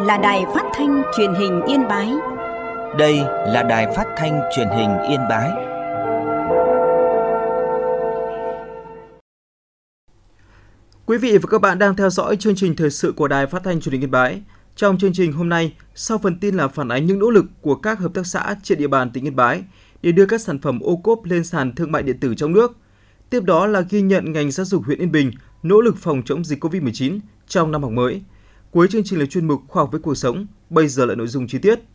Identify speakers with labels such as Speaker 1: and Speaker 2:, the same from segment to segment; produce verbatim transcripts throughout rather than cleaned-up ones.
Speaker 1: là Đài Phát thanh Truyền hình Yên Bái.
Speaker 2: Đây là Đài Phát thanh Truyền hình Yên Bái.
Speaker 3: Quý vị và các bạn đang theo dõi chương trình thời sự của Đài Phát thanh Truyền hình Yên Bái. Trong chương trình hôm nay, sau phần tin là phản ánh những nỗ lực của các hợp tác xã trên địa bàn tỉnh Yên Bái để đưa các sản phẩm ô cốp lên sàn thương mại điện tử trong nước. Tiếp đó là ghi nhận ngành giáo dục huyện Yên Bình nỗ lực phòng chống dịch covid mười chín trong năm học mới. Cuối chương trình là chuyên mục Khoa học với cuộc sống. Bây giờ là nội dung chi tiết.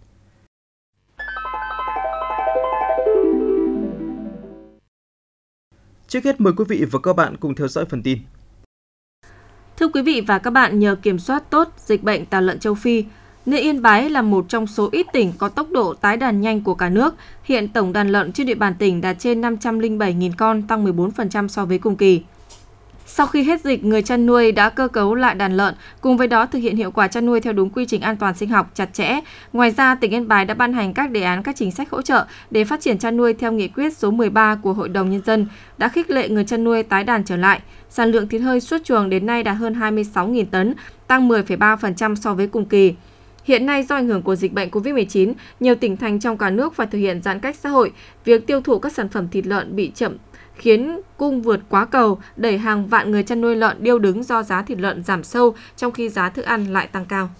Speaker 3: Trước hết mời quý vị và các bạn cùng theo dõi phần tin.
Speaker 4: Thưa quý vị và các bạn, nhờ kiểm soát tốt dịch bệnh tả lợn châu Phi, nên Yên Bái là một trong số ít tỉnh có tốc độ tái đàn nhanh của cả nước. Hiện tổng đàn lợn trên địa bàn tỉnh đạt trên năm trăm lẻ bảy nghìn con, tăng mười bốn phần trăm so với cùng kỳ. Sau khi hết dịch, người chăn nuôi đã cơ cấu lại đàn lợn, cùng với đó thực hiện hiệu quả chăn nuôi theo đúng quy trình an toàn sinh học chặt chẽ. Ngoài ra, tỉnh Yên Bái đã ban hành các đề án, các chính sách hỗ trợ để phát triển chăn nuôi theo nghị quyết số mười ba của Hội đồng Nhân dân, đã khích lệ người chăn nuôi tái đàn trở lại. Sản lượng thịt hơi xuất chuồng đến nay đạt hơn hai mươi sáu nghìn tấn, tăng mười phẩy ba phần trăm so với cùng kỳ. Hiện nay, do ảnh hưởng của dịch bệnh covid mười chín, nhiều tỉnh thành trong cả nước phải thực hiện giãn cách xã hội. Việc tiêu thụ các sản phẩm thịt lợn bị chậm khiến cung vượt quá cầu, đẩy hàng vạn người chăn nuôi lợn điêu đứng do giá thịt lợn giảm sâu trong khi giá thức ăn lại tăng cao.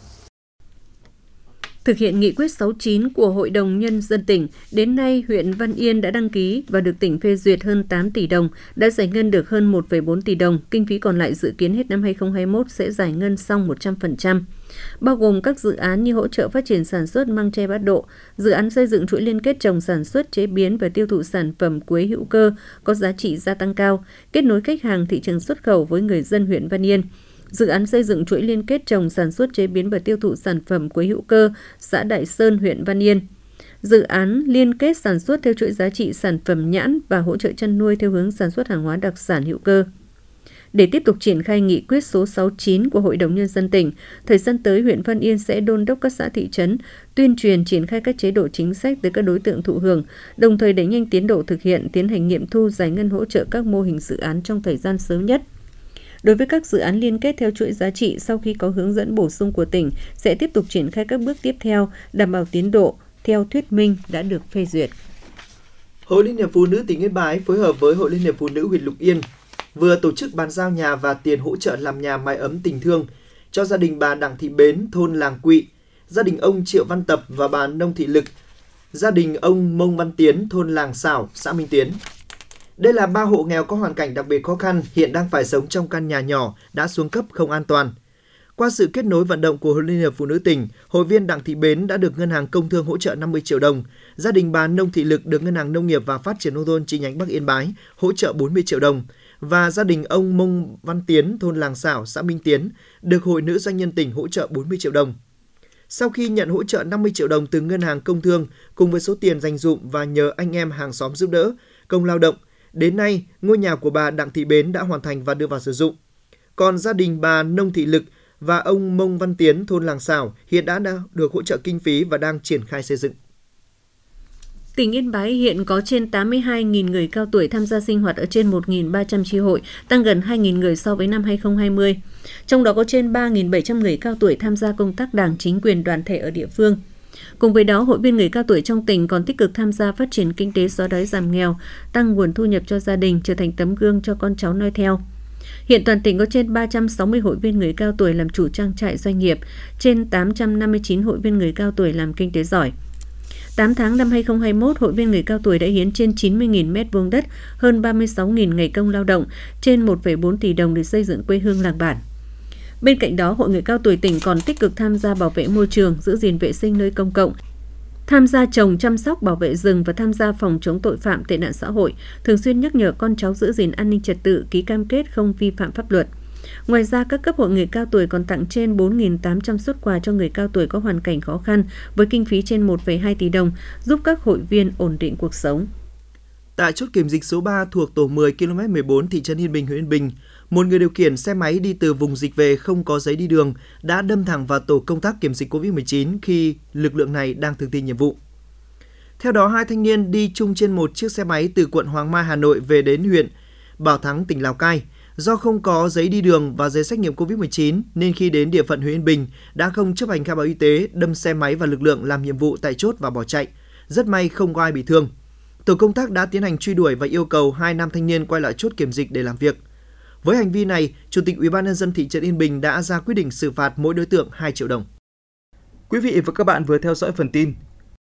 Speaker 5: Thực hiện nghị quyết sáu mươi chín của Hội đồng Nhân dân tỉnh, đến nay huyện Văn Yên đã đăng ký và được tỉnh phê duyệt hơn tám tỷ đồng, đã giải ngân được hơn một phẩy bốn tỷ đồng, kinh phí còn lại dự kiến hết năm hai không hai mốt sẽ giải ngân xong một trăm phần trăm. Bao gồm các dự án như hỗ trợ phát triển sản xuất măng tre bát độ, dự án xây dựng chuỗi liên kết trồng sản xuất, chế biến và tiêu thụ sản phẩm quế hữu cơ có giá trị gia tăng cao, kết nối khách hàng thị trường xuất khẩu với người dân huyện Văn Yên. Dự án xây dựng chuỗi liên kết trồng sản xuất, chế biến và tiêu thụ sản phẩm quế hữu cơ, xã Đại Sơn, huyện Văn Yên. Dự án liên kết sản xuất theo chuỗi giá trị sản phẩm nhãn và hỗ trợ chăn nuôi theo hướng sản xuất hàng hóa đặc sản hữu cơ. Để tiếp tục triển khai nghị quyết số sáu mươi chín của Hội đồng Nhân dân tỉnh, thời gian tới huyện Văn Yên sẽ đôn đốc các xã thị trấn, tuyên truyền triển khai các chế độ chính sách tới các đối tượng thụ hưởng, đồng thời đẩy nhanh tiến độ thực hiện, tiến hành nghiệm thu, giải ngân hỗ trợ các mô hình dự án trong thời gian sớm nhất. Đối với các dự án liên kết theo chuỗi giá trị, sau khi có hướng dẫn bổ sung của tỉnh, sẽ tiếp tục triển khai các bước tiếp theo, đảm bảo tiến độ theo thuyết minh đã được phê duyệt.
Speaker 3: Hội Liên hiệp Phụ nữ tỉnh Yên Bái phối hợp với Hội Liên hiệp Phụ nữ huyện Lục Yên vừa tổ chức bàn giao nhà và tiền hỗ trợ làm nhà mái ấm tình thương cho gia đình bà Đặng Thị Bến, thôn Làng Quỵ, gia đình ông Triệu Văn Tập và bà Nông Thị Lực, gia đình ông Mông Văn Tiến, thôn Làng Xảo, xã Minh Tiến. Đây là ba hộ nghèo có hoàn cảnh đặc biệt khó khăn, hiện đang phải sống trong căn nhà nhỏ đã xuống cấp không an toàn. Qua sự kết nối vận động của Hội Liên hiệp Phụ nữ tỉnh, hội viên Đặng Thị Bến đã được Ngân hàng Công thương hỗ trợ năm mươi triệu đồng, gia đình bà Nông Thị Lực được Ngân hàng Nông nghiệp và Phát triển nông thôn chi nhánh Bắc Yên Bái hỗ trợ bốn mươi triệu đồng và gia đình ông Mông Văn Tiến, thôn Làng Xảo, xã Minh Tiến được Hội Nữ Doanh nhân tỉnh hỗ trợ bốn mươi triệu đồng. Sau khi nhận hỗ trợ năm mươi triệu đồng từ Ngân hàng Công thương cùng với số tiền dành dụm và nhờ anh em hàng xóm giúp đỡ, công lao động, đến nay, ngôi nhà của bà Đặng Thị Bến đã hoàn thành và đưa vào sử dụng. Còn gia đình bà Nông Thị Lực và ông Mông Văn Tiến, thôn Làng Xảo hiện đã được hỗ trợ kinh phí và đang triển khai xây dựng.
Speaker 5: Tỉnh Yên Bái hiện có trên tám mươi hai nghìn người cao tuổi tham gia sinh hoạt ở trên một nghìn ba trăm chi hội, tăng gần hai nghìn người so với năm hai không hai không. Trong đó có trên ba nghìn bảy trăm người cao tuổi tham gia công tác đảng, chính quyền, đoàn thể ở địa phương. Cùng với đó, hội viên người cao tuổi trong tỉnh còn tích cực tham gia phát triển kinh tế xóa đói giảm nghèo, tăng nguồn thu nhập cho gia đình, trở thành tấm gương cho con cháu noi theo. Hiện toàn tỉnh có trên ba trăm sáu mươi hội viên người cao tuổi làm chủ trang trại doanh nghiệp, trên tám trăm năm mươi chín hội viên người cao tuổi làm kinh tế giỏi. tám tháng năm hai không hai mốt, hội viên người cao tuổi đã hiến trên chín mươi nghìn mét vuông đất, hơn ba mươi sáu nghìn ngày công lao động, trên một phẩy bốn tỷ đồng để xây dựng quê hương làng bản. Bên cạnh đó, Hội người cao tuổi tỉnh còn tích cực tham gia bảo vệ môi trường, giữ gìn vệ sinh nơi công cộng, tham gia trồng, chăm sóc, bảo vệ rừng và tham gia phòng chống tội phạm, tệ nạn xã hội, thường xuyên nhắc nhở con cháu giữ gìn an ninh trật tự, ký cam kết không vi phạm pháp luật. Ngoài ra, các cấp hội người cao tuổi còn tặng trên bốn nghìn tám trăm suất quà cho người cao tuổi có hoàn cảnh khó khăn với kinh phí trên một phẩy hai tỷ đồng, giúp các hội viên ổn định cuộc sống.
Speaker 3: Tại chốt kiểm dịch số ba thuộc tổ mười ki lô mét mười bốn thị trấn Yên Bình, huyện Yên Bình, một người điều khiển xe máy đi từ vùng dịch về không có giấy đi đường đã đâm thẳng vào tổ công tác kiểm dịch covid mười chín khi lực lượng này đang thực thi nhiệm vụ. Theo đó, hai thanh niên đi chung trên một chiếc xe máy từ quận Hoàng Mai, Hà Nội về đến huyện Bảo Thắng, tỉnh Lào Cai Do không có giấy đi đường và giấy xét nghiệm covid mười chín nên khi đến địa phận huyện Yên Bình đã không chấp hành khai báo y tế, đâm xe máy và lực lượng làm nhiệm vụ tại chốt và bỏ chạy. Rất may không có ai bị thương. Tổ công tác đã tiến hành truy đuổi và yêu cầu hai nam thanh niên quay lại chốt kiểm dịch để làm việc. Với hành vi này, Chủ tịch Ủy ban nhân dân thị trấn Yên Bình đã ra quyết định xử phạt mỗi đối tượng hai triệu đồng.
Speaker 6: Quý vị và các bạn vừa theo dõi phần tin.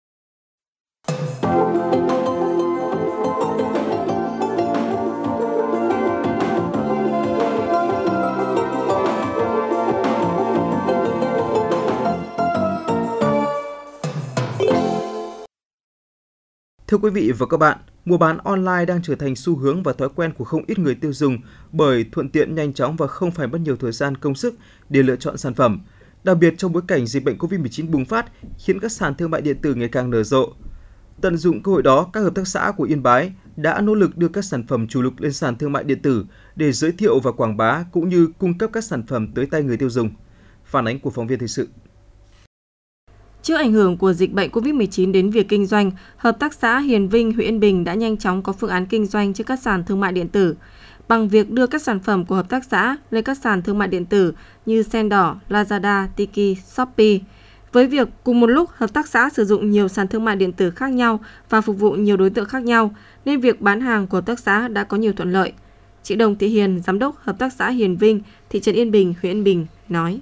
Speaker 6: Thưa quý vị và các bạn, mua bán online đang trở thành xu hướng và thói quen của không ít người tiêu dùng bởi thuận tiện, nhanh chóng và không phải mất nhiều thời gian, công sức để lựa chọn sản phẩm. Đặc biệt trong bối cảnh dịch bệnh covid mười chín bùng phát khiến các sàn thương mại điện tử ngày càng nở rộ. Tận dụng cơ hội đó, các hợp tác xã của Yên Bái đã nỗ lực đưa các sản phẩm chủ lực lên sàn thương mại điện tử để giới thiệu và quảng bá cũng như cung cấp các sản phẩm tới tay người tiêu dùng. Phản ánh của phóng viên thời sự.
Speaker 4: Trước ảnh hưởng của dịch bệnh covid mười chín đến việc kinh doanh, Hợp tác xã Hiền Vinh, huyện Yên Bình đã nhanh chóng có phương án kinh doanh trên các sàn thương mại điện tử. Bằng việc đưa các sản phẩm của hợp tác xã lên các sàn thương mại điện tử như Sendor, Lazada, Tiki, Shopee. Với việc cùng một lúc hợp tác xã sử dụng nhiều sàn thương mại điện tử khác nhau và phục vụ nhiều đối tượng khác nhau, nên việc bán hàng của hợp tác xã đã có nhiều thuận lợi. Chị Đồng Thị Hiền, Giám đốc Hợp tác xã Hiền Vinh, thị trấn Yên Bình, huyện Yên Bình nói.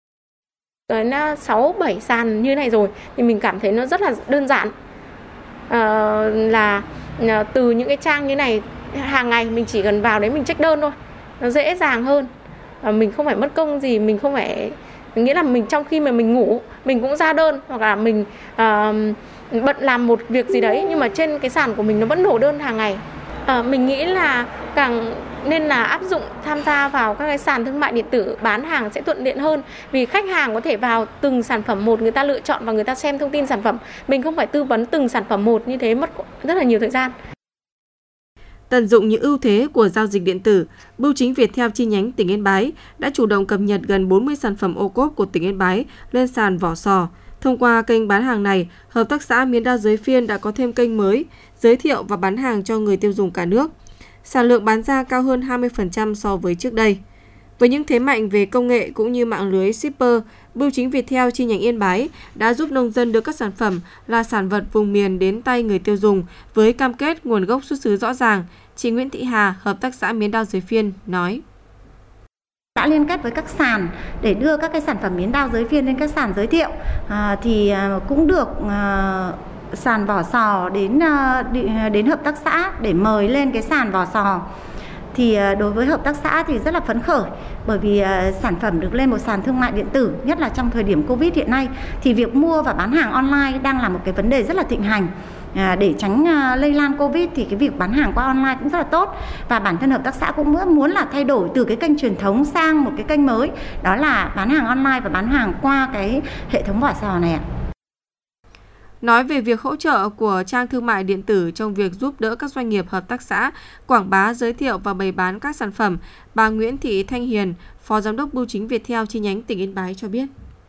Speaker 7: sáu bảy sàn như này rồi thì mình cảm thấy nó rất là đơn giản. À, là từ những cái trang như này hàng ngày mình chỉ cần vào đấy mình check đơn thôi, nó dễ dàng hơn. À, mình không phải mất công gì, mình không phải, nghĩa là mình trong khi mà mình ngủ mình cũng ra đơn, hoặc là mình à, bận làm một việc gì đấy nhưng mà trên cái sàn của mình nó vẫn đổ đơn hàng ngày. À, mình nghĩ là càng nên là áp dụng tham gia vào các cái sàn thương mại điện tử bán hàng sẽ thuận tiện hơn, vì khách hàng có thể vào từng sản phẩm một, người ta lựa chọn và người ta xem thông tin sản phẩm, mình không phải tư vấn từng sản phẩm một, như thế mất rất là nhiều thời gian.
Speaker 4: Tận dụng những ưu thế của giao dịch điện tử, Bưu chính Viettel chi nhánh tỉnh Yên Bái đã chủ động cập nhật gần bốn mươi sản phẩm ô cốp của tỉnh Yên Bái lên sàn Vỏ Sò. Thông qua kênh bán hàng này, Hợp tác xã Miến Đao Giới Phiên đã có thêm kênh mới, giới thiệu và bán hàng cho người tiêu dùng cả nước. Sản lượng bán ra cao hơn hai mươi phần trăm so với trước đây. Với những thế mạnh về công nghệ cũng như mạng lưới shipper, Bưu chính Viettel chi nhánh Yên Bái đã giúp nông dân đưa các sản phẩm là sản vật vùng miền đến tay người tiêu dùng với cam kết nguồn gốc xuất xứ rõ ràng. Chị Nguyễn Thị Hà, Hợp tác xã Miến Đao Giới Phiên nói.
Speaker 8: Đã liên kết với các sàn để đưa các cái sản phẩm miến đao giới phiên lên các sàn giới thiệu, à, thì cũng được à, sàn Vỏ Sò đến đến hợp tác xã để mời lên cái sàn Vỏ Sò. Thì đối với hợp tác xã thì rất là phấn khởi, bởi vì sản phẩm được lên một sàn thương mại điện tử, nhất là trong thời điểm Covid hiện nay thì việc mua và bán hàng online đang là một cái vấn đề rất là thịnh hành. À, để tránh uh, lây lan Covid thì cái việc bán hàng qua online cũng rất là tốt, và bản thân hợp tác xã cũng muốn là thay đổi từ cái kênh truyền thống sang một cái kênh mới, đó là bán hàng online và bán hàng qua cái hệ thống Vỏ Sò này ạ.
Speaker 4: Nói về việc hỗ trợ của trang thương mại điện tử trong việc giúp đỡ các doanh nghiệp hợp tác xã quảng bá, giới thiệu và bày bán các sản phẩm, bà Nguyễn Thị Thanh Hiền, Phó Giám đốc Bưu chính Viettel chi nhánh tỉnh Yên Bái cho biết.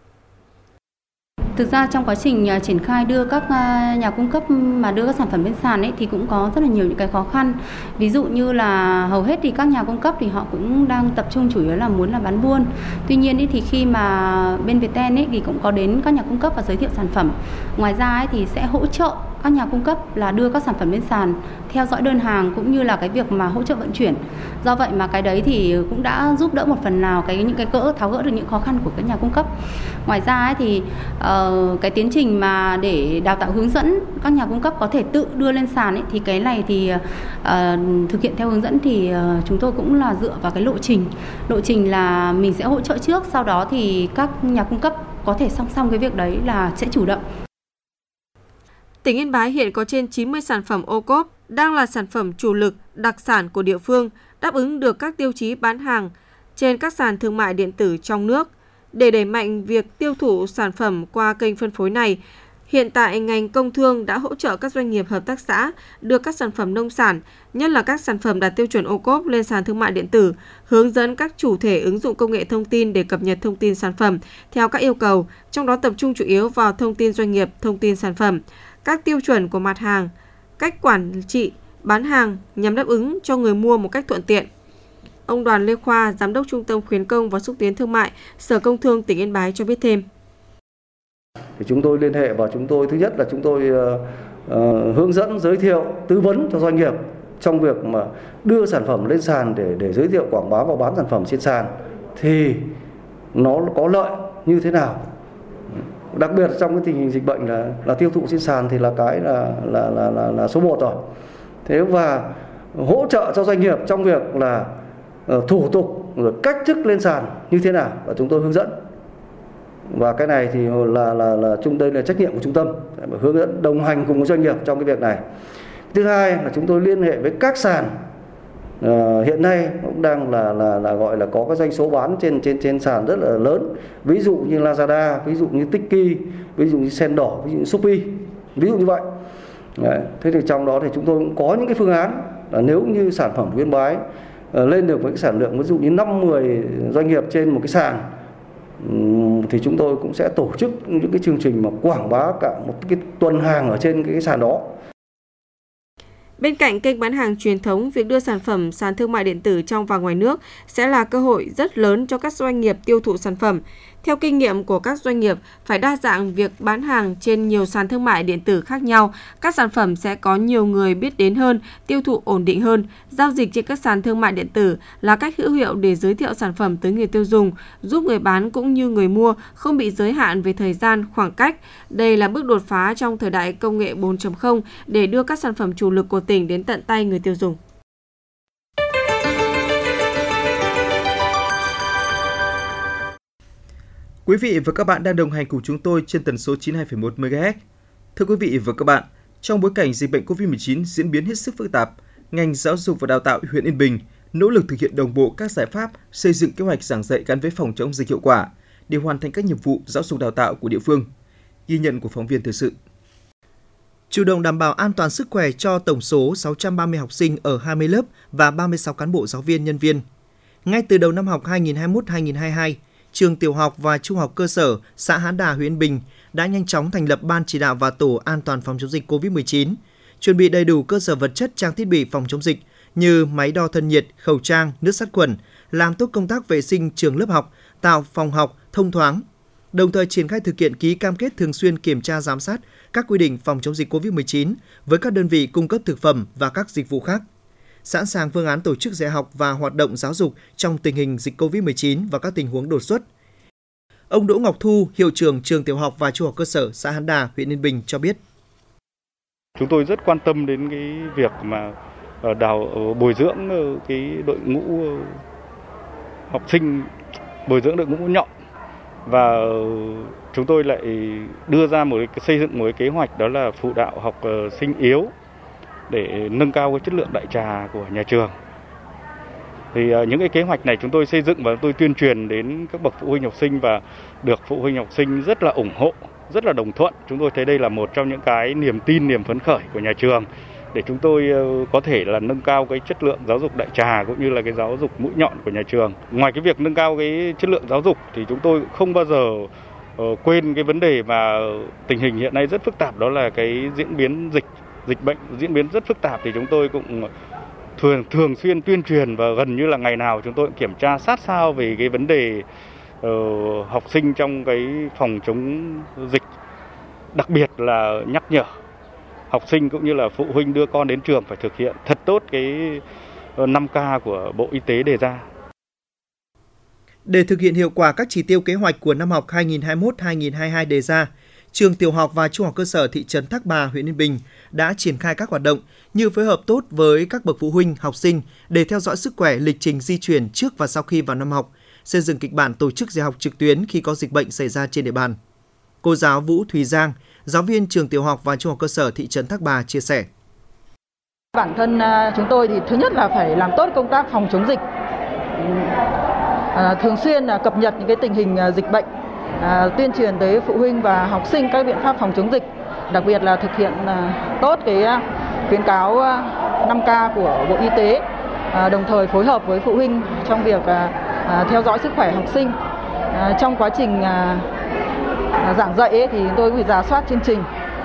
Speaker 9: Thực ra trong quá trình triển khai đưa các nhà cung cấp mà đưa các sản phẩm lên sàn ấy thì cũng có rất là nhiều những cái khó khăn. Ví dụ như là hầu hết thì các nhà cung cấp thì họ cũng đang tập trung chủ yếu là muốn là bán buôn. Tuy nhiên ấy thì khi mà bên Viettel ấy thì cũng có đến các nhà cung cấp và giới thiệu sản phẩm. Ngoài ra ấy thì sẽ hỗ trợ các nhà cung cấp là đưa các sản phẩm lên sàn, theo dõi đơn hàng cũng như là cái việc mà hỗ trợ vận chuyển. Do vậy mà cái đấy thì cũng đã giúp đỡ một phần nào cái những cái cỡ tháo gỡ được những khó khăn của các nhà cung cấp. Ngoài ra ấy thì uh, cái tiến trình mà để đào tạo hướng dẫn các nhà cung cấp có thể tự đưa lên sàn ấy, thì cái này thì uh, thực hiện theo hướng dẫn thì uh, chúng tôi cũng là dựa vào cái lộ trình. Lộ trình là mình sẽ hỗ trợ trước, sau đó thì các nhà cung cấp có thể song song cái việc đấy là sẽ chủ động.
Speaker 4: Tỉnh Yên Bái hiện có trên chín mươi sản phẩm ô cốp đang là sản phẩm chủ lực, đặc sản của địa phương, đáp ứng được các tiêu chí bán hàng trên các sàn thương mại điện tử trong nước. Để đẩy mạnh việc tiêu thụ sản phẩm qua kênh phân phối này, hiện tại ngành công thương đã hỗ trợ các doanh nghiệp hợp tác xã đưa các sản phẩm nông sản, nhất là các sản phẩm đạt tiêu chuẩn ô cốp lên sàn thương mại điện tử, hướng dẫn các chủ thể ứng dụng công nghệ thông tin để cập nhật thông tin sản phẩm theo các yêu cầu, trong đó tập trung chủ yếu vào thông tin doanh nghiệp, thông tin sản phẩm, các tiêu chuẩn của mặt hàng, cách quản trị, bán hàng nhằm đáp ứng cho người mua một cách thuận tiện. Ông Đoàn Lê Khoa, Giám đốc Trung tâm Khuyến công và Xúc tiến Thương mại, Sở Công Thương tỉnh Yên Bái cho biết thêm.
Speaker 10: Thì chúng tôi liên hệ và chúng tôi thứ nhất là chúng tôi uh, uh, hướng dẫn, giới thiệu, tư vấn cho doanh nghiệp trong việc mà đưa sản phẩm lên sàn để để giới thiệu, quảng bá và bán sản phẩm trên sàn thì nó có lợi như thế nào. Đặc biệt trong cái tình hình dịch bệnh là là tiêu thụ trên sàn thì là cái là là là là, là số một rồi. Thế và hỗ trợ cho doanh nghiệp trong việc là uh, thủ tục rồi cách thức lên sàn như thế nào và chúng tôi hướng dẫn. Và cái này thì là là là trung đây là trách nhiệm của trung tâm để hướng dẫn đồng hành cùng với doanh nghiệp trong cái việc này. Thứ hai là chúng tôi liên hệ với các sàn uh, hiện nay cũng đang là là là gọi là có cái doanh số bán trên trên trên sàn rất là lớn, ví dụ như Lazada, ví dụ như Tiki, ví dụ như Sendor, ví dụ như Shopee, ví dụ như vậy. Đấy. Thế thì trong đó thì chúng tôi cũng có những cái phương án là nếu như sản phẩm của Yên Bái uh, lên được với cái sản lượng ví dụ như năm mười doanh nghiệp trên một cái sàn thì chúng tôi cũng sẽ tổ chức những cái chương trình mà quảng bá cả một cái tuần hàng ở trên cái sàn đó.
Speaker 4: Bên cạnh kênh bán hàng truyền thống, việc đưa sản phẩm sàn thương mại điện tử trong và ngoài nước sẽ là cơ hội rất lớn cho các doanh nghiệp tiêu thụ sản phẩm. Theo kinh nghiệm của các doanh nghiệp, phải đa dạng việc bán hàng trên nhiều sàn thương mại điện tử khác nhau, các sản phẩm sẽ có nhiều người biết đến hơn, tiêu thụ ổn định hơn. Giao dịch trên các sàn thương mại điện tử là cách hữu hiệu để giới thiệu sản phẩm tới người tiêu dùng, giúp người bán cũng như người mua không bị giới hạn về thời gian, khoảng cách. Đây là bước đột phá trong thời đại công nghệ bốn chấm không để đưa các sản phẩm chủ lực của tỉnh đến tận tay người tiêu dùng.
Speaker 6: Quý vị và các bạn đang đồng hành cùng chúng tôi trên tần số chín mươi hai phẩy một mê ga héc. Thưa quý vị và các bạn, trong bối cảnh dịch bệnh cô vít mười chín diễn biến hết sức phức tạp, ngành giáo dục và đào tạo huyện Yên Bình nỗ lực thực hiện đồng bộ các giải pháp xây dựng kế hoạch giảng dạy gắn với phòng chống dịch hiệu quả để hoàn thành các nhiệm vụ giáo dục đào tạo của địa phương. Ghi nhận của phóng viên thời sự.
Speaker 3: Chủ động đảm bảo an toàn sức khỏe cho tổng số sáu trăm ba mươi học sinh ở hai mươi lớp và ba mươi sáu cán bộ giáo viên nhân viên. Ngay từ đầu năm học hai nghìn không trăm hai mươi mốt hai nghìn không trăm hai mươi hai, trường tiểu học và trung học cơ sở xã Hán Đà, huyện Yên Bình đã nhanh chóng thành lập ban chỉ đạo và tổ an toàn phòng chống dịch cô vít mười chín, chuẩn bị đầy đủ cơ sở vật chất, trang thiết bị phòng chống dịch như máy đo thân nhiệt, khẩu trang, nước sát khuẩn, làm tốt công tác vệ sinh trường lớp học, tạo phòng học thông thoáng. Đồng thời triển khai thực hiện ký cam kết thường xuyên kiểm tra giám sát các quy định phòng chống dịch cô vít mười chín với các đơn vị cung cấp thực phẩm và các dịch vụ khác. Sẵn sàng phương án tổ chức dạy học và hoạt động giáo dục trong tình hình dịch cô vít mười chín và các tình huống đột xuất. Ông Đỗ Ngọc Thu, hiệu trưởng trường tiểu học và trung học cơ sở xã Hán Đà, huyện Yên Bình cho biết.
Speaker 11: Chúng tôi rất quan tâm đến cái việc mà đào bồi dưỡng cái đội ngũ học sinh, bồi dưỡng đội ngũ nhọn, và chúng tôi lại đưa ra một cái xây dựng một cái kế hoạch, đó là phụ đạo học sinh yếu để nâng cao cái chất lượng đại trà của nhà trường. Thì những cái kế hoạch này chúng tôi xây dựng và tôi tuyên truyền đến các bậc phụ huynh học sinh và được phụ huynh học sinh rất là ủng hộ, rất là đồng thuận. Chúng tôi thấy đây là một trong những cái niềm tin, niềm phấn khởi của nhà trường để chúng tôi có thể là nâng cao cái chất lượng giáo dục đại trà cũng như là cái giáo dục mũi nhọn của nhà trường. Ngoài cái việc nâng cao cái chất lượng giáo dục thì chúng tôi không bao giờ uh, quên cái vấn đề mà tình hình hiện nay rất phức tạp, đó là cái diễn biến dịch, dịch bệnh diễn biến rất phức tạp, thì chúng tôi cũng thường thường xuyên tuyên truyền và gần như là ngày nào chúng tôi cũng kiểm tra sát sao về cái vấn đề uh, học sinh trong cái phòng chống dịch, đặc biệt là nhắc nhở học sinh cũng như là phụ huynh đưa con đến trường phải thực hiện thật tốt cái năm K của Bộ Y tế đề ra.
Speaker 3: Để thực hiện hiệu quả các chỉ tiêu kế hoạch của năm học hai nghìn không trăm hai mươi mốt hai nghìn không trăm hai mươi hai đề ra, trường tiểu học và trung học cơ sở thị trấn Thác Bà, huyện Yên Bình đã triển khai các hoạt động như phối hợp tốt với các bậc phụ huynh, học sinh để theo dõi sức khỏe, lịch trình di chuyển trước và sau khi vào năm học, xây dựng kịch bản tổ chức dạy học trực tuyến khi có dịch bệnh xảy ra trên địa bàn. Cô giáo Vũ Thùy Giang, giáo viên trường tiểu học và trung học cơ sở thị trấn Thác Bà chia sẻ.
Speaker 12: Bản thân chúng tôi thì thứ nhất là phải làm tốt công tác phòng chống dịch, à, thường xuyên là cập nhật những cái tình hình dịch bệnh, à, tuyên truyền tới phụ huynh và học sinh các biện pháp phòng chống dịch, đặc biệt là thực hiện à, tốt cái khuyến cáo năm K của Bộ Y tế, à, đồng thời phối hợp với phụ huynh trong việc à, à, theo dõi sức khỏe học sinh. À, trong quá trình à, giảng dạy ấy, thì tôi phải rà soát chương trình,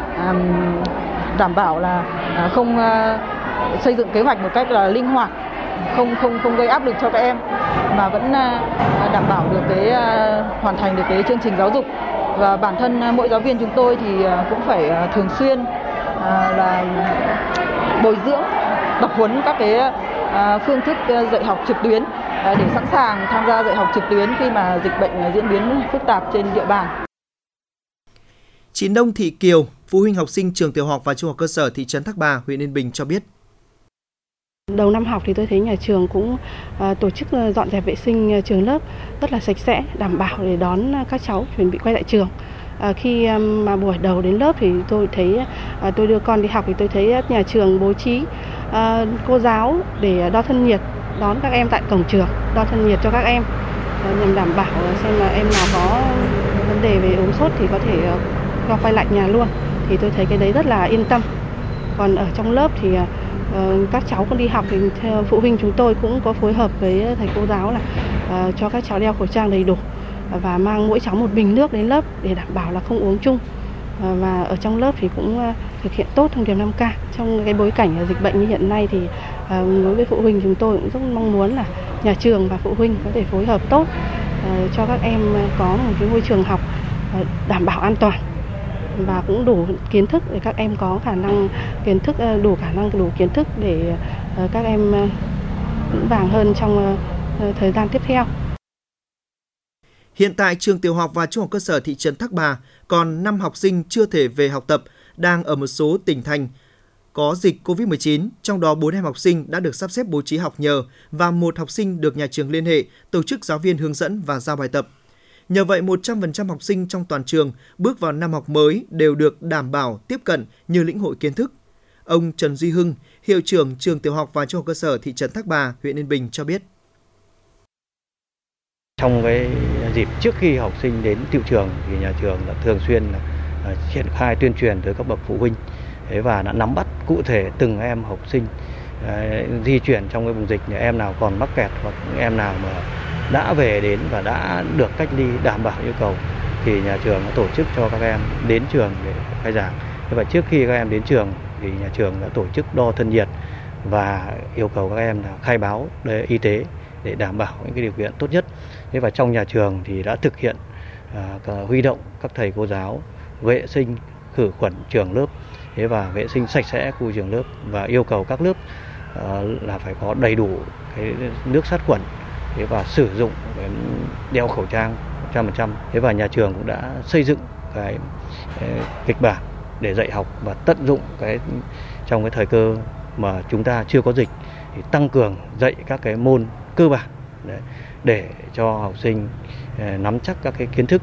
Speaker 12: đảm bảo là không xây dựng kế hoạch một cách là linh hoạt, không không không gây áp lực cho các em mà vẫn đảm bảo được cái hoàn thành được cái chương trình giáo dục. Và bản thân mỗi giáo viên chúng tôi thì cũng phải thường xuyên là bồi dưỡng, tập huấn các cái phương thức dạy học trực tuyến để sẵn sàng tham gia dạy học trực tuyến khi mà dịch bệnh diễn biến phức tạp trên địa bàn.
Speaker 3: Chị Nông Thị Kiều, phụ huynh học sinh trường tiểu học và trung học cơ sở thị trấn Thác Bà, huyện Yên Bình cho biết.
Speaker 13: Đầu năm học thì tôi thấy nhà trường cũng uh, tổ chức dọn dẹp vệ sinh trường lớp rất là sạch sẽ, đảm bảo để đón các cháu chuẩn bị quay lại trường. Uh, khi um, mà buổi đầu đến lớp thì tôi thấy uh, tôi đưa con đi học thì tôi thấy nhà trường bố trí uh, cô giáo để đo thân nhiệt đón các em tại cổng trường, đo thân nhiệt cho các em uh, nhằm đảm bảo xem là em nào có vấn đề về ốm sốt thì có thể uh, cho quay lại nhà luôn. Thì tôi thấy cái đấy rất là yên tâm. Còn ở trong lớp thì uh, các cháu còn đi học thì theo phụ huynh chúng tôi cũng có phối hợp với thầy cô giáo là uh, cho các cháu đeo khẩu trang đầy đủ và mang mỗi cháu một bình nước đến lớp để đảm bảo là không uống chung. Uh, và ở trong lớp thì cũng uh, thực hiện tốt thông điệp năm K. Trong cái bối cảnh dịch bệnh như hiện nay thì uh, đối với phụ huynh chúng tôi cũng rất mong muốn là nhà trường và phụ huynh có thể phối hợp tốt uh, cho các em có một cái môi trường học uh, đảm bảo an toàn và cũng đủ kiến thức để các em có khả năng kiến thức đủ khả năng đủ kiến thức để các em vững vàng hơn trong thời gian tiếp theo.
Speaker 3: Hiện tại trường tiểu học và trung học cơ sở thị trấn Thác Bà còn năm học sinh chưa thể về học tập đang ở một số tỉnh thành có dịch covid mười chín, trong đó bốn em học sinh đã được sắp xếp bố trí học nhờ và một học sinh được nhà trường liên hệ tổ chức giáo viên hướng dẫn và giao bài tập. Nhờ vậy, một trăm phần trăm học sinh trong toàn trường bước vào năm học mới đều được đảm bảo tiếp cận như lĩnh hội kiến thức. Ông Trần Duy Hưng, hiệu trưởng trường tiểu học và trung học cơ sở thị trấn Thác Bà, huyện Yên Bình cho biết.
Speaker 14: Trong cái dịp trước khi học sinh đến tiệu trường thì nhà trường đã thường xuyên là triển khai tuyên truyền tới các bậc phụ huynh và đã nắm bắt cụ thể từng em học sinh di chuyển trong cái vùng dịch, những em nào còn mắc kẹt hoặc những em nào mà đã về đến và đã được cách ly đảm bảo yêu cầu thì nhà trường đã tổ chức cho các em đến trường để khai giảng. Và trước khi các em đến trường thì nhà trường đã tổ chức đo thân nhiệt và yêu cầu các em là khai báo y tế để đảm bảo những cái điều kiện tốt nhất. Thế và trong nhà trường thì đã thực hiện uh, huy động các thầy cô giáo vệ sinh khử khuẩn trường lớp thế và vệ sinh sạch sẽ khu trường lớp và yêu cầu các lớp uh, là phải có đầy đủ cái nước sát khuẩn thế và sử dụng đeo khẩu trang một trăm phần trăm. Thế và nhà trường cũng đã xây dựng cái kịch bản để dạy học và tận dụng cái trong cái thời cơ mà chúng ta chưa có dịch thì tăng cường dạy các cái môn cơ bản để, để cho học sinh nắm chắc các cái kiến thức.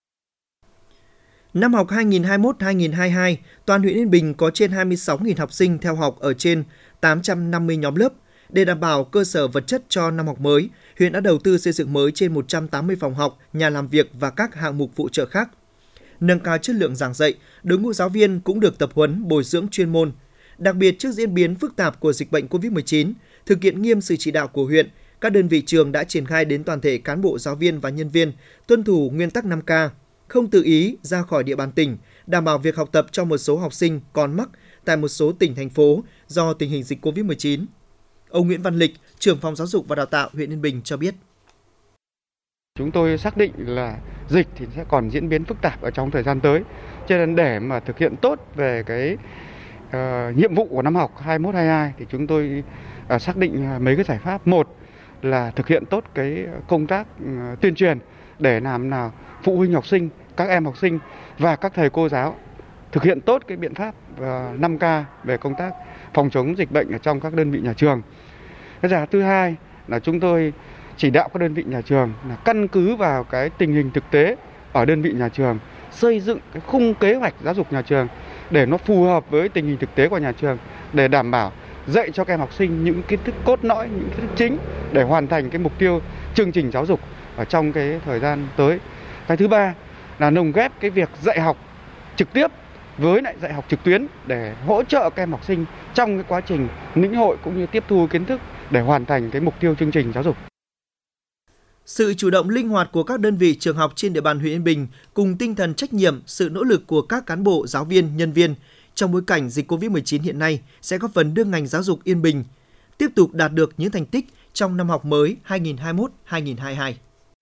Speaker 3: Năm học hai nghìn không trăm hai mươi mốt hai nghìn không trăm hai mươi hai, toàn huyện Yên Bình có trên hai mươi sáu nghìn học sinh theo học ở trên tám trăm năm mươi nhóm lớp. Để đảm bảo cơ sở vật chất cho năm học mới, huyện đã đầu tư xây dựng mới trên một trăm tám mươi phòng học, nhà làm việc và các hạng mục phụ trợ khác. Nâng cao chất lượng giảng dạy, đội ngũ giáo viên cũng được tập huấn bồi dưỡng chuyên môn. Đặc biệt trước diễn biến phức tạp của dịch bệnh covid mười chín, thực hiện nghiêm sự chỉ đạo của huyện, các đơn vị trường đã triển khai đến toàn thể cán bộ giáo viên và nhân viên tuân thủ nguyên tắc năm K, không tự ý ra khỏi địa bàn tỉnh, đảm bảo việc học tập cho một số học sinh còn mắc tại một số tỉnh, thành phố do tình hình dịch covid mười chín. Ông Nguyễn Văn Lịch, trưởng phòng giáo dục và đào tạo huyện Yên Bình cho biết.
Speaker 15: Chúng tôi xác định là dịch thì sẽ còn diễn biến phức tạp ở trong thời gian tới. Cho nên để mà thực hiện tốt về cái uh, nhiệm vụ của năm học hai mươi mốt hai mươi hai thì chúng tôi uh, xác định mấy cái giải pháp. Một là thực hiện tốt cái công tác uh, tuyên truyền để làm nào phụ huynh học sinh, các em học sinh và các thầy cô giáo thực hiện tốt cái biện pháp uh, năm K về công tác phòng chống dịch bệnh ở trong các đơn vị nhà trường. Cái giải pháp thứ hai là chúng tôi chỉ đạo các đơn vị nhà trường là căn cứ vào cái tình hình thực tế ở đơn vị nhà trường, xây dựng cái khung kế hoạch giáo dục nhà trường để nó phù hợp với tình hình thực tế của nhà trường để đảm bảo dạy cho các em học sinh những kiến thức cốt lõi, những kiến thức chính để hoàn thành cái mục tiêu chương trình giáo dục ở trong cái thời gian tới. Cái thứ ba là lồng ghép cái việc dạy học trực tiếp với lại dạy học trực tuyến để hỗ trợ các em học sinh trong cái quá trình lĩnh hội cũng như tiếp thu kiến thức để hoàn thành cái mục tiêu chương trình giáo dục.
Speaker 3: Sự chủ động linh hoạt của các đơn vị trường học trên địa bàn huyện Yên Bình cùng tinh thần trách nhiệm, sự nỗ lực của các cán bộ, giáo viên, nhân viên trong bối cảnh dịch covid mười chín hiện nay sẽ góp phần đưa ngành giáo dục Yên Bình tiếp tục đạt được những thành tích trong năm học mới hai nghìn hai mươi mốt hai nghìn hai mươi hai.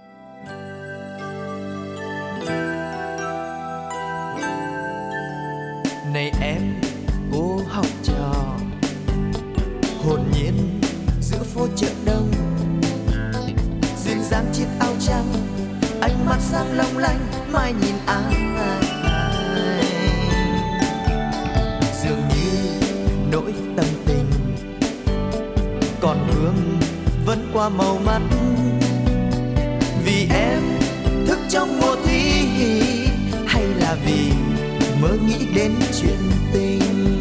Speaker 16: Này em, cô học trò hồn nhiên giữa phố chợ đông, duyên dáng chiếc áo trắng, ánh mắt sáng long lanh, mai nhìn ai, dường như nỗi tâm tình còn vương vẫn qua màu mắt. Vì em thức trong mùa thi, hay là vì mơ nghĩ đến chuyện tình.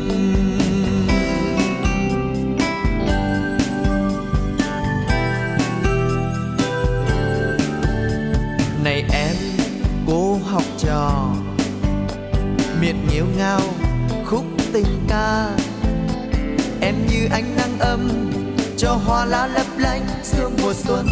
Speaker 16: Này em, cô học trò miệt nghêu ngao khúc tình ca, em như ánh nắng ấm cho hoa lá lấp lánh giữa mùa xuân.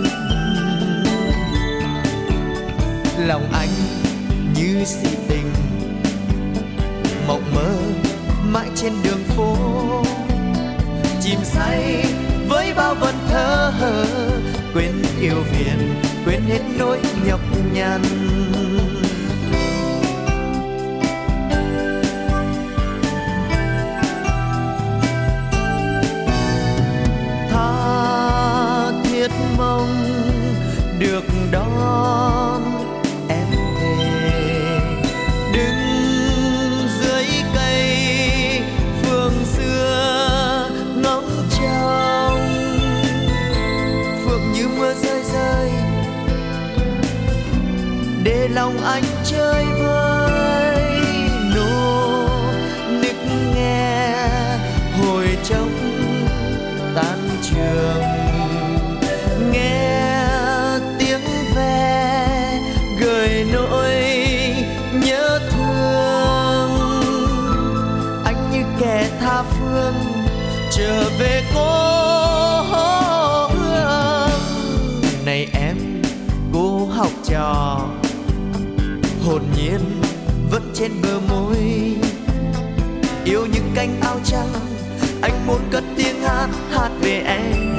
Speaker 16: Lòng anh như si tình mộng mơ mãi trên đường phố, chìm say với bao vần thơ hờ, quên yêu phiền, quên hết nỗi nhọc nhằn. Tha thiết mong được đón em về, đứng dưới cây phương xưa ngóng trông, phượng như mưa rơi rơi để lòng anh chơi vơi. Nô nức nghe hồi trống tan trường, nghe tiếng ve gợi nỗi nhớ thương. Anh như kẻ tha phương trở về cố hương. Này em, cô học trò hồn nhiên vẫn trên bờ môi, yêu những cánh áo trắng, anh muốn cất tiếng hát hát về em.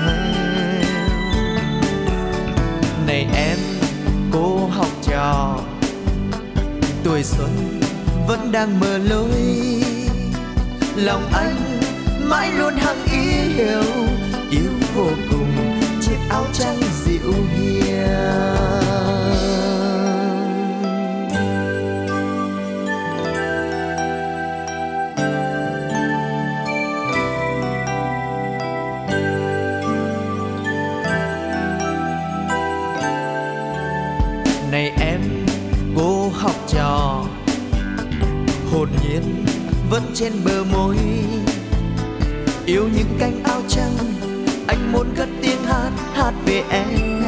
Speaker 16: Này em, cô học trò tuổi xuân vẫn đang mơ lối, lòng anh mãi luôn hằng yêu, yêu vô cùng chiếc áo trắng dịu hiền. Này em, cô học trò hồn nhiên vẫn trên bờ môi, yêu những cánh áo trắng, anh muốn cất tiếng hát hát về em.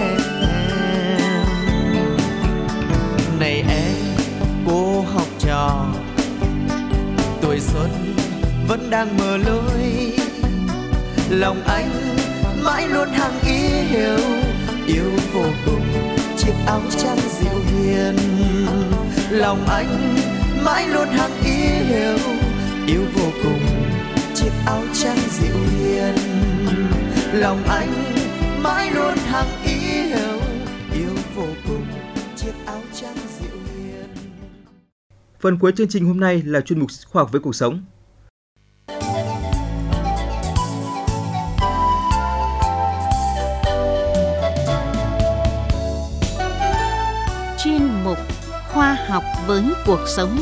Speaker 16: Này em, cô học trò tuổi xuân vẫn đang mơ lối, lòng anh mãi luôn hằng yêu, yêu vô cùng chiếc áo trắng dịu hiền. Lòng anh mãi luôn hằng yêu, yêu vô cùng chiếc áo trắng dịu hiền. Lòng anh mãi luôn hằng yêu, yêu vô cùng chiếc áo trắng dịu hiền.
Speaker 6: Phần cuối chương trình hôm nay là chuyên mục Khoa học với cuộc sống.
Speaker 1: Chuyên mục Khoa học với cuộc sống.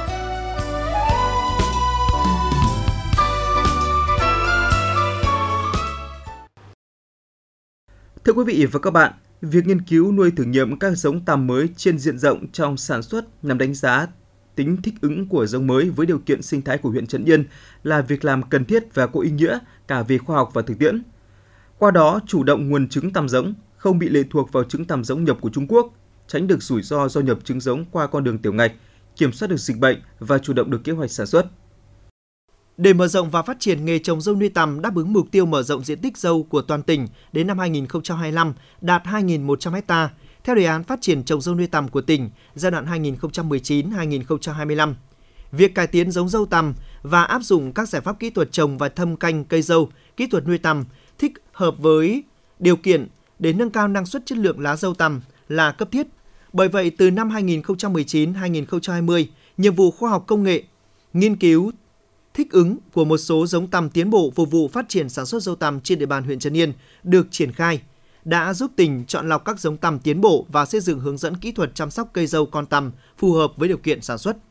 Speaker 6: Thưa quý vị và các bạn, việc nghiên cứu nuôi thử nghiệm các giống tằm mới trên diện rộng trong sản xuất nhằm đánh giá tính thích ứng của giống mới với điều kiện sinh thái của huyện Trấn Yên là việc làm cần thiết và có ý nghĩa cả về khoa học và thực tiễn. Qua đó, chủ động nguồn trứng tằm giống, không bị lệ thuộc vào trứng tằm giống nhập của Trung Quốc, tránh được rủi ro do nhập trứng giống qua con đường tiểu ngạch, kiểm soát được dịch bệnh và chủ động được kế hoạch sản xuất.
Speaker 3: Để mở rộng và phát triển nghề trồng dâu nuôi tằm đáp ứng mục tiêu mở rộng diện tích dâu của toàn tỉnh đến năm hai nghìn không trăm hai mươi lăm đạt hai nghìn một trăm ha, theo đề án phát triển trồng dâu nuôi tằm của tỉnh giai đoạn hai nghìn không trăm mười chín đến hai nghìn không trăm hai mươi lăm. Việc cải tiến giống dâu tằm và áp dụng các giải pháp kỹ thuật trồng và thâm canh cây dâu, kỹ thuật nuôi tằm thích hợp với điều kiện để nâng cao năng suất chất lượng lá dâu tằm là cấp thiết. Bởi vậy, từ năm hai nghìn không trăm mười chín đến hai nghìn không trăm hai mươi, nhiệm vụ khoa học công nghệ, nghiên cứu thích ứng của một số giống tằm tiến bộ phục vụ phát triển sản xuất dâu tằm trên địa bàn huyện Trấn Yên được triển khai, đã giúp tỉnh chọn lọc các giống tằm tiến bộ và xây dựng hướng dẫn kỹ thuật chăm sóc cây dâu con tằm phù hợp với điều kiện sản xuất.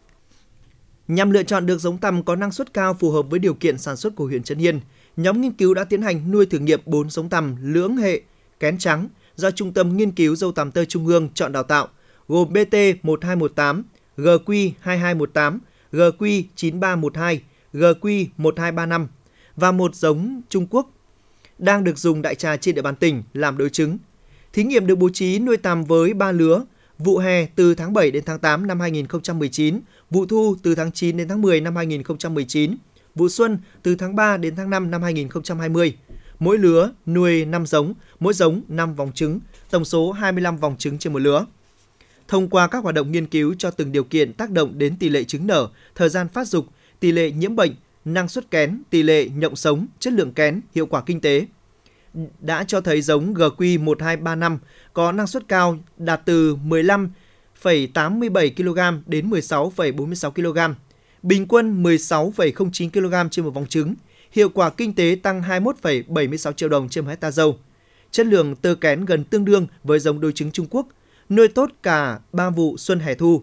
Speaker 3: Nhằm lựa chọn được giống tằm có năng suất cao phù hợp với điều kiện sản xuất của huyện Trấn Yên, nhóm nghiên cứu đã tiến hành nuôi thử nghiệm bốn giống tằm lưỡng hệ kén trắng do Trung tâm Nghiên cứu Dâu tằm tơ Trung ương chọn đào tạo, gồm B T một hai một tám, G Q hai hai một tám, G Q chín ba một hai, G Q một hai ba năm và một giống Trung Quốc đang được dùng đại trà trên địa bàn tỉnh làm đối chứng. Thí nghiệm được bố trí nuôi tằm với ba lứa, vụ hè từ tháng bảy đến tháng tám năm hai nghìn không trăm mười chín, vụ thu từ tháng chín đến tháng mười năm hai nghìn không trăm mười chín, vụ xuân từ tháng ba đến tháng năm năm hai nghìn không trăm hai mươi. Mỗi lứa nuôi năm giống, mỗi giống năm vòng trứng, tổng số hai mươi lăm vòng trứng trên một lứa. Thông qua các hoạt động nghiên cứu cho từng điều kiện tác động đến tỷ lệ trứng nở, thời gian phát dục, tỷ lệ nhiễm bệnh, năng suất kén, tỷ lệ nhộng sống, chất lượng kén, hiệu quả kinh tế, đã cho thấy giống G Q một hai ba năm có năng suất cao đạt từ mười lăm phẩy tám mươi bảy ki lô gam đến mười sáu phẩy bốn mươi sáu ki lô gam, bình quân mười sáu phẩy không chín ki lô gam trên một vòng trứng, hiệu quả kinh tế tăng hai mươi mốt phẩy bảy mươi sáu triệu đồng trên một hectare dâu. Chất lượng tơ kén gần tương đương với giống đối trứng Trung Quốc, nuôi tốt cả ba vụ xuân hè thu.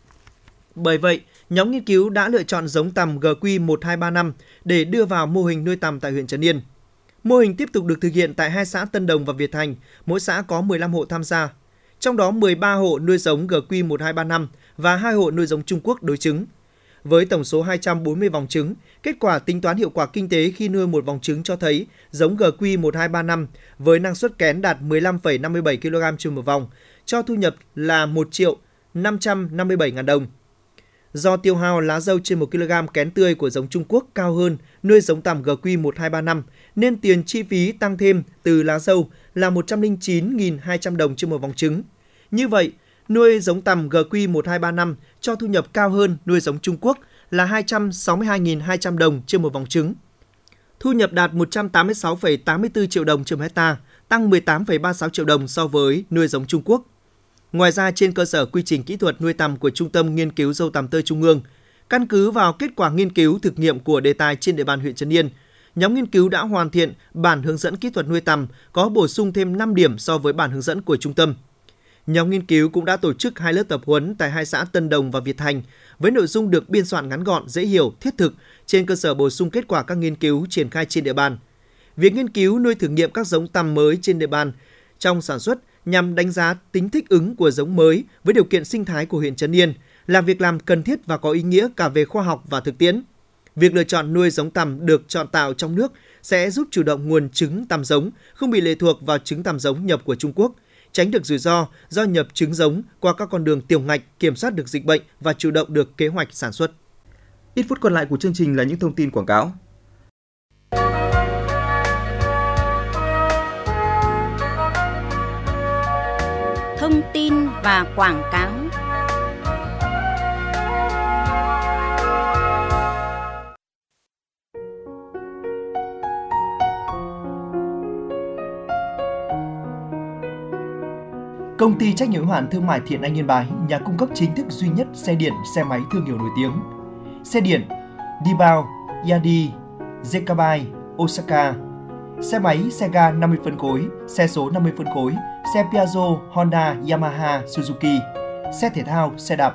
Speaker 3: Bởi vậy, nhóm nghiên cứu đã lựa chọn giống tằm G Q một hai ba năm để đưa vào mô hình nuôi tằm tại huyện Trấn Yên. Mô hình tiếp tục được thực hiện tại hai xã Tân Đồng và Việt Thành, mỗi xã có mười lăm hộ tham gia. Trong đó mười ba hộ nuôi giống G Q một hai ba năm và hai hộ nuôi giống Trung Quốc đối trứng. Với tổng số hai trăm bốn mươi vòng trứng, kết quả tính toán hiệu quả kinh tế khi nuôi một vòng trứng cho thấy giống G Q một hai ba năm với năng suất kén đạt mười lăm phẩy năm mươi bảy ki lô gam trên một vòng, cho thu nhập là một triệu năm trăm năm mươi bảy nghìn đồng. Do tiêu hao lá dâu trên một ki lô gam kén tươi của giống Trung Quốc cao hơn nuôi giống tằm G Q một hai ba năm, nên tiền chi phí tăng thêm từ lá dâu là một trăm lẻ chín nghìn hai trăm đồng trên một vòng trứng. Như vậy, nuôi giống tằm G Q một hai ba năm cho thu nhập cao hơn nuôi giống Trung Quốc là hai trăm sáu mươi hai nghìn hai trăm đồng trên một vòng trứng. Thu nhập đạt một trăm tám mươi sáu phẩy tám mươi tư triệu đồng trên một hectare, tăng mười tám phẩy ba mươi sáu triệu đồng so với nuôi giống Trung Quốc. Ngoài ra, trên cơ sở quy trình kỹ thuật nuôi tằm của Trung tâm Nghiên cứu Dâu tằm tơ Trung ương, căn cứ vào kết quả nghiên cứu thực nghiệm của đề tài trên địa bàn huyện Trấn Yên, nhóm nghiên cứu đã hoàn thiện bản hướng dẫn kỹ thuật nuôi tằm có bổ sung thêm năm điểm so với bản hướng dẫn của trung tâm. Nhóm nghiên cứu cũng đã tổ chức hai lớp tập huấn tại hai xã Tân Đồng và Việt Thành với nội dung được biên soạn ngắn gọn, dễ hiểu, thiết thực trên cơ sở bổ sung kết quả các nghiên cứu triển khai trên địa bàn. Việc nghiên cứu nuôi thử nghiệm các giống tằm mới trên địa bàn trong sản xuất nhằm đánh giá tính thích ứng của giống mới với điều kiện sinh thái của huyện Trấn Yên là việc làm cần thiết và có ý nghĩa cả về khoa học và thực tiễn. Việc lựa chọn nuôi giống tằm được chọn tạo trong nước sẽ giúp chủ động nguồn trứng tằm giống, không bị lệ thuộc vào trứng tằm giống nhập của Trung Quốc, tránh được rủi ro do nhập trứng giống qua các con đường tiểu ngạch, kiểm soát được dịch bệnh và chủ động được kế hoạch sản xuất.
Speaker 6: Ít phút còn lại của chương trình là những thông tin quảng cáo.
Speaker 1: Thông tin và quảng cáo.
Speaker 3: Công ty trách nhiệm hữu hạn thương mại Thiện Anh Yên Bái, nhà cung cấp chính thức duy nhất xe điện, xe máy thương hiệu nổi tiếng. Xe điện Dibao, Yadi, Zekabai, Osaka. Xe máy, xe ga năm mươi phân khối, xe số năm mươi phân khối, xe Piaggio, Honda, Yamaha, Suzuki, xe thể thao, xe đạp.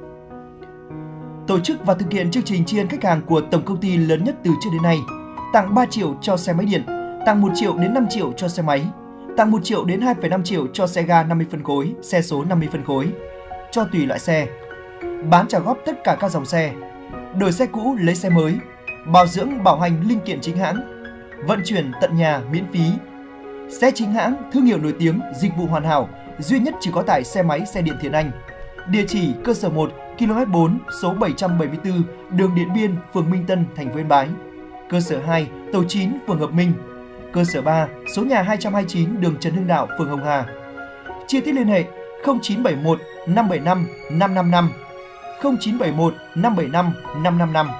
Speaker 3: Tổ chức và thực hiện chương trình tri ân khách hàng của tổng công ty lớn nhất từ trước đến nay, tặng ba triệu cho xe máy điện, tặng một triệu đến năm triệu cho xe máy, tặng một triệu đến hai phẩy năm triệu cho xe ga năm mươi phân khối, xe số năm mươi phân khối, cho tùy loại xe. Bán trả góp tất cả các dòng xe, đổi xe cũ lấy xe mới, bảo dưỡng bảo hành linh kiện chính hãng, vận chuyển tận nhà miễn phí. Xe chính hãng, thương hiệu nổi tiếng, dịch vụ hoàn hảo, duy nhất chỉ có tại xe máy xe điện Thiện Anh. Địa chỉ cơ sở một, ki lô mét bốn, số bảy trăm bảy mươi tư, đường Điện Biên, phường Minh Tân, thành phố Yên Bái. Cơ sở hai, tổ chín, phường Hợp Minh. Cơ sở ba, số nhà hai trăm hai mươi chín, đường Trần Hưng Đạo, phường Hồng Hà. Chi tiết liên hệ không chín bảy một năm bảy năm năm năm năm, không chín bảy một năm bảy năm năm năm năm.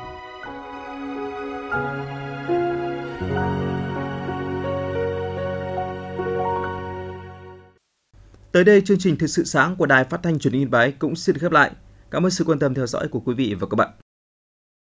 Speaker 6: Tới đây, chương trình Thời sự sáng của Đài Phát thanh Truyền hình Yên Bái cũng xin khép lại. Cảm ơn sự quan tâm theo dõi của quý vị và các bạn.